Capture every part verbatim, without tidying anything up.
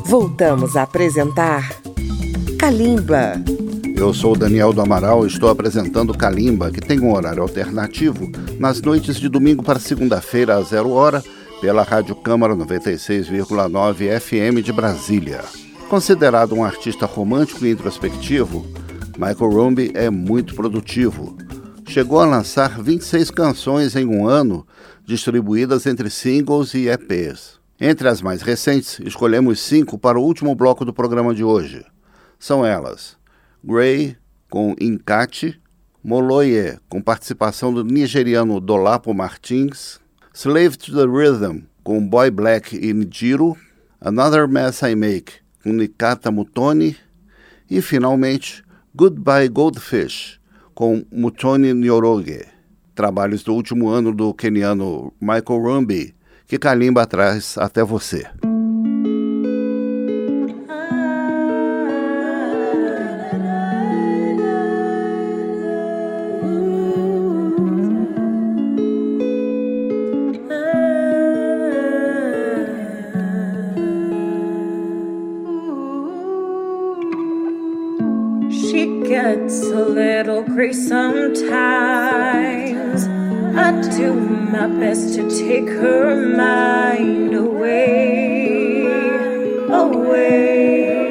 Voltamos a apresentar Kalimba. Eu sou o Daniel do Amaral e estou apresentando Kalimba, que tem um horário alternativo nas noites de domingo para segunda-feira às zero hora, pela Rádio Câmara noventa e seis vírgula nove F M de Brasília. Considerado um artista romântico e introspectivo, Michael Rumby é muito produtivo. Chegou a lançar vinte e seis canções em um ano, distribuídas entre singles e E Ps. Entre as mais recentes, escolhemos cinco para o último bloco do programa de hoje. São elas: Grey, com Inkati; Moloye, com participação do nigeriano Dolapo Martins; Slave to the Rhythm, com Boy Black e Njiro; Another Mess I Make, com Nikata Mutoni; e, finalmente, Goodbye Goldfish, com Mutoni Nyoroge. Trabalhos do último ano do queniano Michael Rumby, que Kalimba traz até você. Gets a little crazy sometimes. I do my best to take her mind away, away.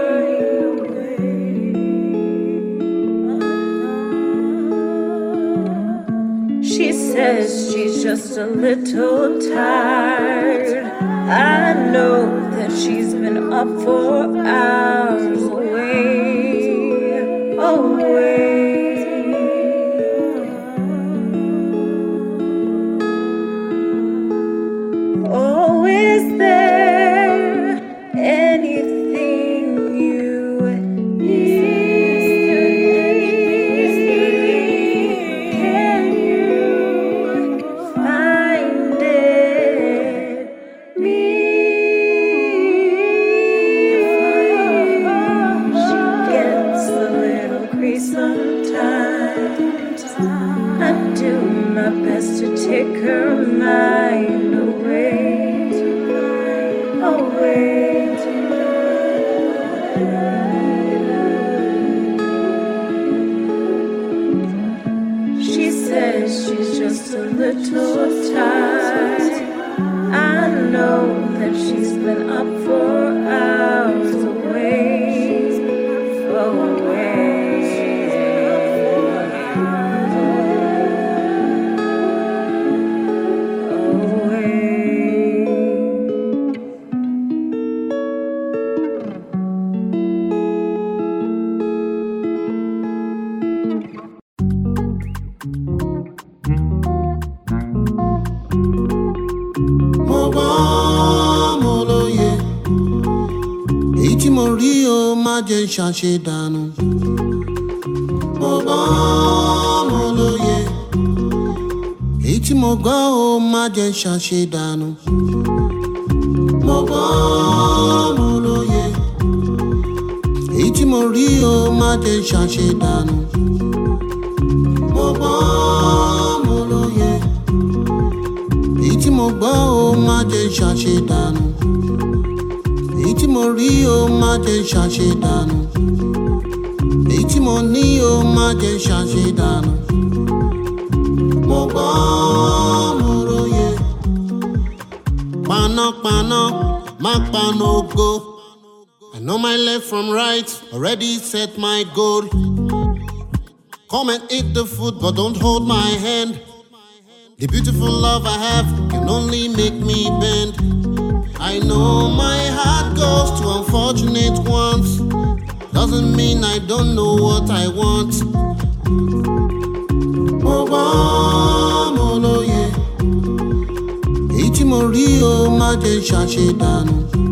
She says she's just a little tired. I know that she's been up for hours away, away. Oh, is there anything you need? Can you find it? Me. She gets a little crazy sometimes. I do my best to take her mind away, away. She says she's just a little tired. I know that she's been up for hours away, away. Jẹ́ ṣàṣe dànù. Mo gbọ́ mo lóye. Èyí tí mo gbọ́ ó má jẹ́ ṣàṣe dànù. Mo gbọ́ mo lóye. Èyí tí mo rí ó má jẹ́ ṣàṣe dànù. Mo gbọ́ mo lóye. Èyí tí mo gbọ́ ó má jẹ́ ṣàṣe dànù. Èyí tí mo rí ó má jẹ́ ṣàṣe dànù. Èyí tí mo ní ó má jẹ́ ṣàṣe dànù. Mo gbọ́ mo róye. Panápaná má paná ògo. I know my left from right, already set my goal. Come and eat the food but don't hold my hand. The beautiful love I have can only make me bend. I know my heart goes to unfortunate ones. Doesn't mean I don't know what I want. Mo gbọ́ mo lóye. Èyí tí mo rí ó má jẹ́ ṣàṣe dànù.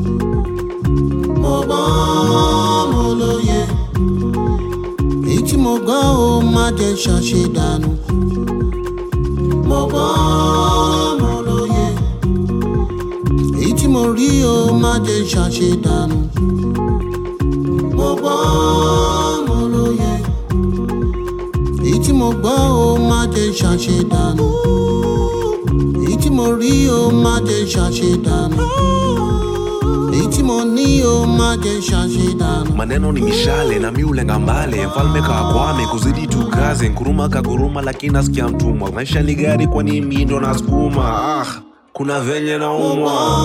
Mo gbọ́ mo lóye. Èyí tí mo gbọ́ ó má jẹ́ ṣàṣe dànù. Mo gbọ́ mo lóye. Èyí tí mo rí ó má jẹ́ ṣàṣe dànù. Mo gbọ́ mo lóye. Èyí tí mo gbọ́ ó má jẹ́ ṣàṣe dànù. Èyí tí mo rí ó má jẹ́ ṣàṣe dànù. Èyí tí mo money oh maje shashidano. Maneno ni mishale na miulenga mbale. Mfalme kakwame kuzidi tu kazi. Nkuruma kaguruma lakini nasikia mtumwa. Maisha ni gari kwa ni mindo na skuma. Ah, kuna venye na umwa.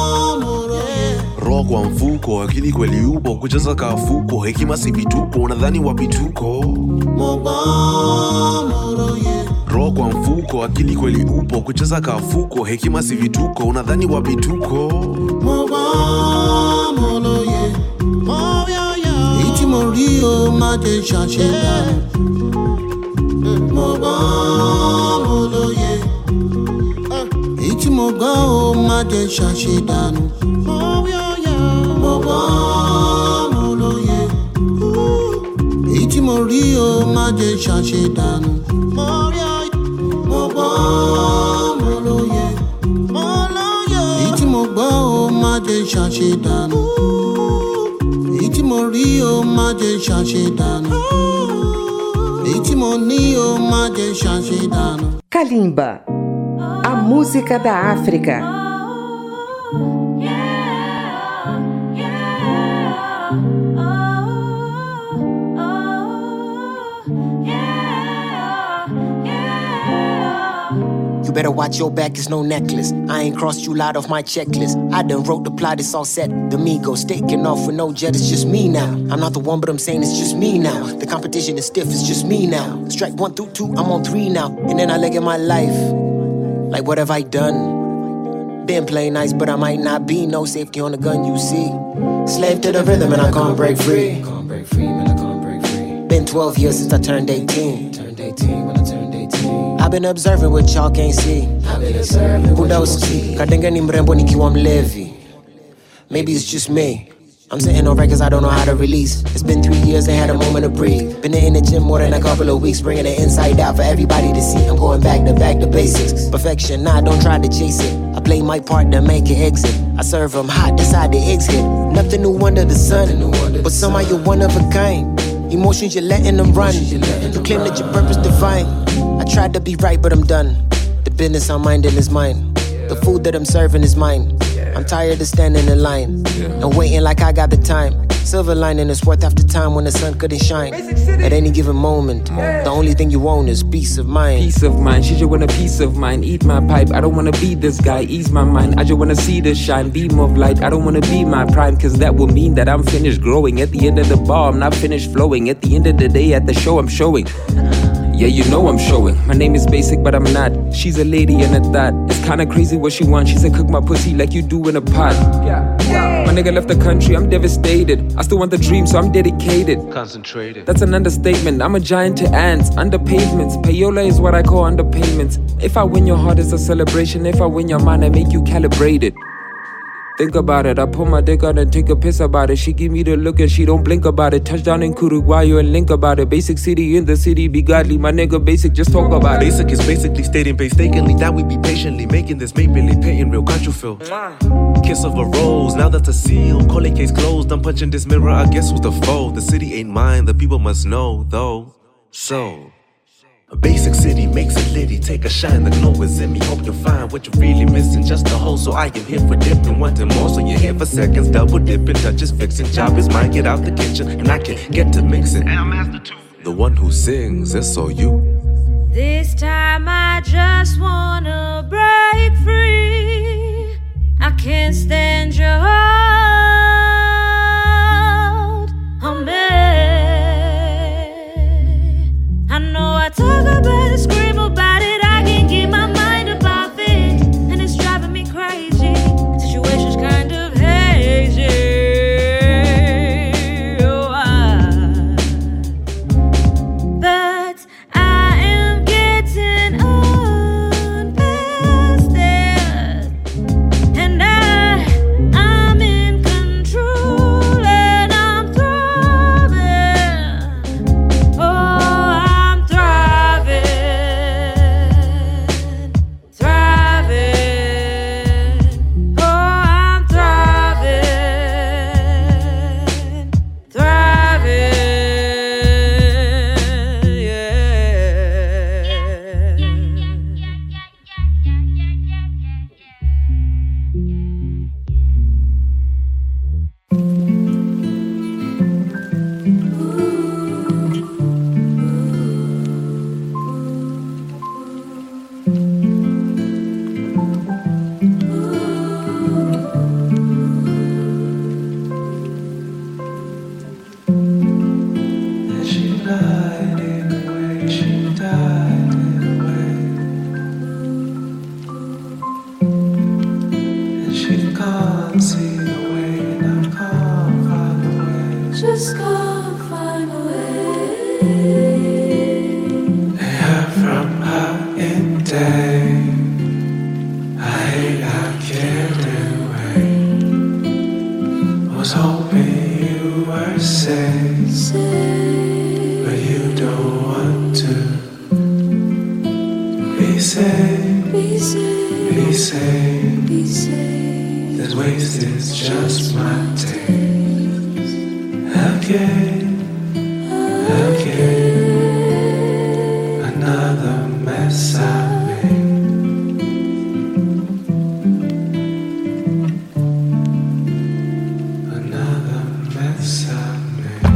Roho kwa mfuko, akili kweli upo. Kucheza kafuko, hekima si vituko. Unadhani wapituko. Roho kwa mfuko, akili kweli upo. Kucheza kafuko, hekima si vituko. Unadhani wapituko. Iti morio maje shashida. Iti mogao maje shashida. Iti morio maje shashida. Iti mogao maje shashida. Iti morio maje shashida. Iti monio maje shashida. Kalimba, a música da África. Better watch your back, it's no necklace. I ain't crossed you out off my checklist. I done wrote the plot, it's all set. The Migos taking off with no jet, it's just me now. I'm not the one, but I'm saying it's just me now. The competition is stiff, it's just me now. Strike one through two, I'm on three now. And then I look at my life, like what have I done? Been playing nice, but I might not be. No safety on the gun, you see. Slave to the rhythm and I can't break free. Can't break free, man, I can't break free. Been twelve years since I turned eighteen. Turned eighteen when I turned eighteen. I've been observing what y'all can't see. I've been observing what y'all see. Kadenga ni mrembo nikiwa mlevi. Maybe it's just me. I'm sitting on records I don't know how to release. It's been three years, ain't had a moment to breathe. Been in the gym more than a couple of weeks, bringing it inside out for everybody to see. I'm going back to back to basics. Perfection, nah, don't try to chase it. I play my part to make it exit. I serve them hot, decide the eggs hit. Nothing new under the sun, but somehow you're one of a kind. Emotions, you're letting them run. You claim that your purpose divine. I tried to be right, but I'm done. The business I'm minding is mine. The food that I'm serving is mine. I'm tired of standing in line and waiting like I got the time. Silver lining is worth half the time when the sun couldn't shine. At any given moment, the only thing you own is peace of mind. Peace of mind, she just want a piece of mind. Eat my pipe, I don't wanna be this guy. Ease my mind, I just wanna see the shine. Beam of light, I don't wanna be my prime. Cause that will mean that I'm finished growing. At the end of the bar, I'm not finished flowing. At the end of the day, at the show, I'm showing. Yeah, you know I'm showing. My name is basic, but I'm not. She's a lady and a thought. It's kinda crazy what she wants. She said, cook my pussy like you do in a pot. My nigga left the country, I'm devastated. I still want the dream, so I'm dedicated. Concentrated. That's an understatement. I'm a giant to ants. Under pavements. Payola is what I call underpayments. If I win your heart, it's a celebration. If I win your mind, I make you calibrated. Think about it, I pull my dick out and take a piss about it. She give me the look and she don't blink about it. Touchdown in Uruguayo and link about it. Basic city in the city, be godly. My nigga basic, just talk about it. Basic is basically stating painstakingly that we be patiently making this mate really paying real. Can't you feel? Kiss of a rose, now that's a seal. Calling case closed, I'm punching this mirror, I guess who's the foe? The city ain't mine, the people must know though. So a basic city makes it litty, take a shine, the glow is in me. Hope you find what you're really missing, just a hole. So I am here for dipping, wanting more. So you're here for seconds, double dipping, touches fixing. Job is mine, get out the kitchen, and I can get to mixing. And I'm master too. The one who sings, it's all you. This time I just wanna break free. I can't stand your hold on me. I know I talk about it, scream about it, I can't get my mind above it, and it's driving me crazy. Situation's kind of hazy. Oh, I, but I am getting on past it, and I, I just my taste. Again, again, another mess I made. Another mess I made.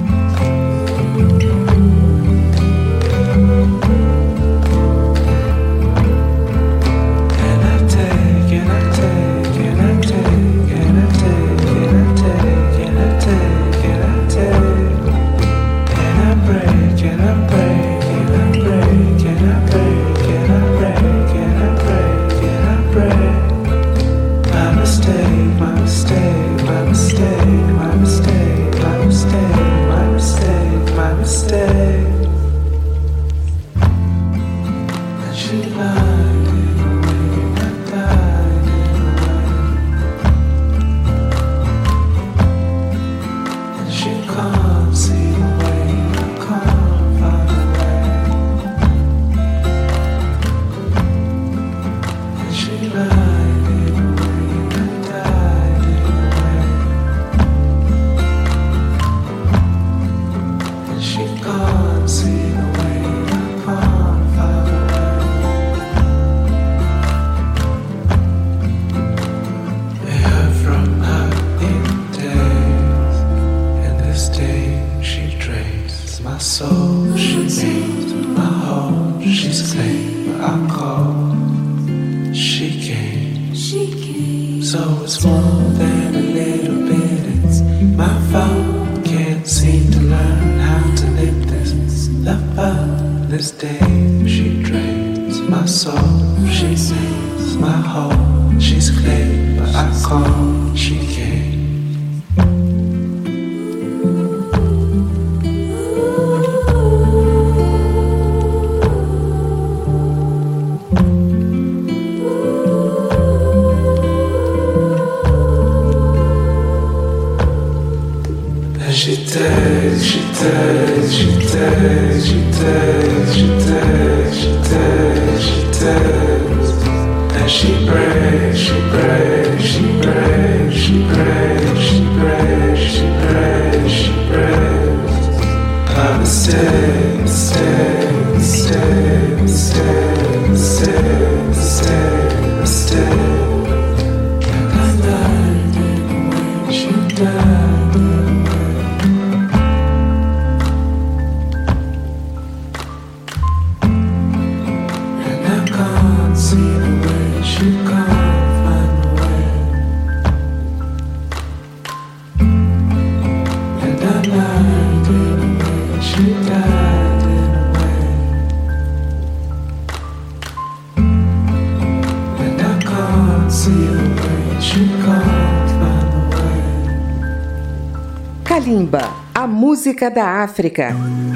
Kalimba, a música da África.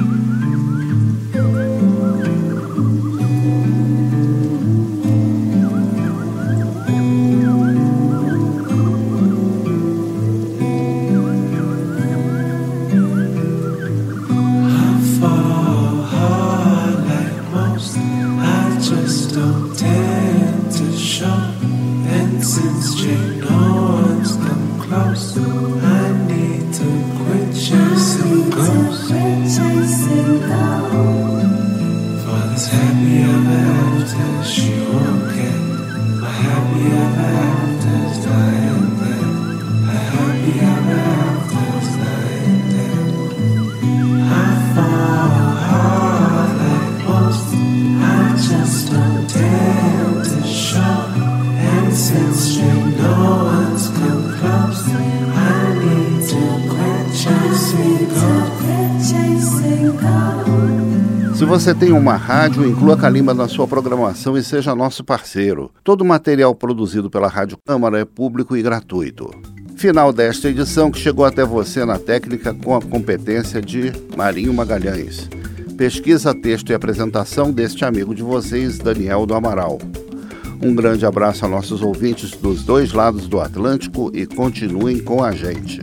Se você tem uma rádio, inclua Kalimba na sua programação e seja nosso parceiro. Todo o material produzido pela Rádio Câmara é público e gratuito. Final desta edição que chegou até você na técnica com a competência de Marinho Magalhães. Pesquisa, texto e apresentação deste amigo de vocês, Daniel do Amaral. Um grande abraço a nossos ouvintes dos dois lados do Atlântico e continuem com a gente.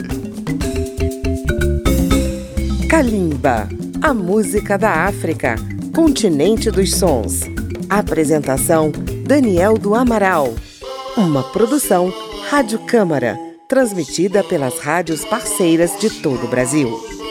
Kalimba, a música da África, continente dos sons. Apresentação, Daniel do Amaral. Uma produção Rádio Câmara, transmitida pelas rádios parceiras de todo o Brasil.